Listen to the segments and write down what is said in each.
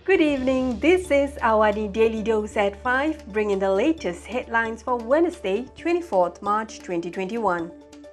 Good evening, this is Awani Daily Dose at 5, bringing the latest headlines for Wednesday, 24th March 2021.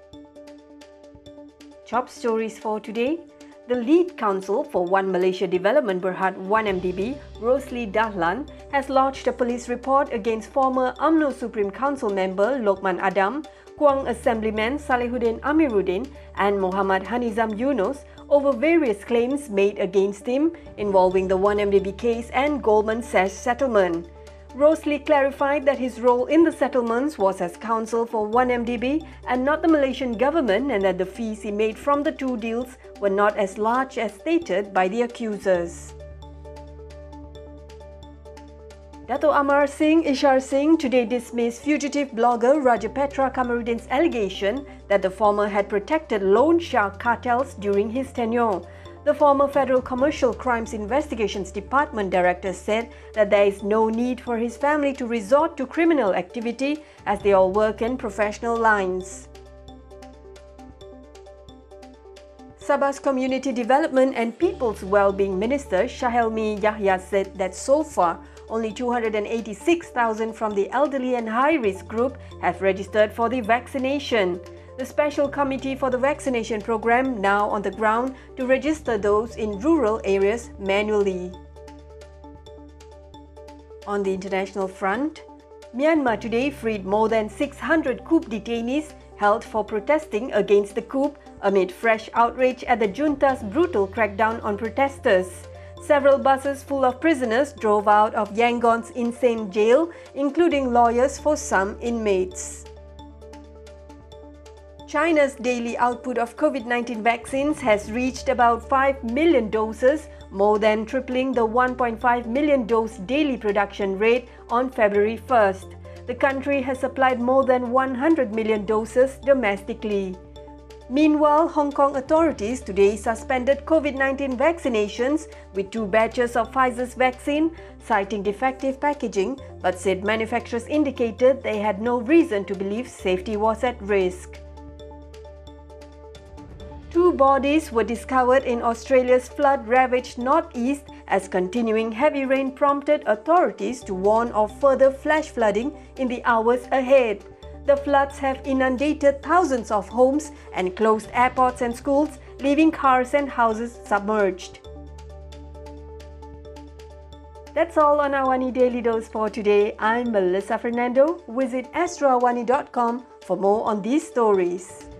Top stories for today. The lead counsel for One Malaysia Development Berhad 1MDB, Rosli Dahlan, has lodged a police report against former UMNO Supreme Council member Lokman Adam, Kuang Assemblyman Salehuddin Amiruddin and Muhammad Hanizam Yunus over various claims made against him involving the 1MDB case and Goldman Sachs settlement. Rosli clarified that his role in the settlements was as counsel for 1MDB and not the Malaysian government, and that the fees he made from the two deals were not as large as stated by the accusers. Dato' Amar Singh Ishar Singh today dismissed fugitive blogger Rajapetra Kamaruddin's allegation that the former had protected loan shark cartels during his tenure. The former Federal Commercial Crimes Investigations Department director said that there is no need for his family to resort to criminal activity as they all work in professional lines. Sabah's Community Development and People's Wellbeing Minister Shahelmi Yahya said that so far, only 286,000 from the elderly and high-risk group have registered for the vaccination. The Special Committee for the Vaccination Program now on the ground to register those in rural areas manually. On the international front, Myanmar today freed more than 600 coup detainees held for protesting against the coup amid fresh outrage at the junta's brutal crackdown on protesters. Several buses full of prisoners drove out of Yangon's insane jail, including lawyers for some inmates. China's daily output of COVID-19 vaccines has reached about 5 million doses, more than tripling the 1.5 million dose daily production rate on February 1st. The country has supplied more than 100 million doses domestically. Meanwhile, Hong Kong authorities today suspended COVID-19 vaccinations with 2 batches of Pfizer's vaccine, citing defective packaging, but said manufacturers indicated they had no reason to believe safety was at risk. 2 bodies were discovered in Australia's flood-ravaged northeast as continuing heavy rain prompted authorities to warn of further flash flooding in the hours ahead. The floods have inundated thousands of homes and closed airports and schools, leaving cars and houses submerged. That's all on Awani Daily Dose for today. I'm Melissa Fernando. Visit astroawani.com for more on these stories.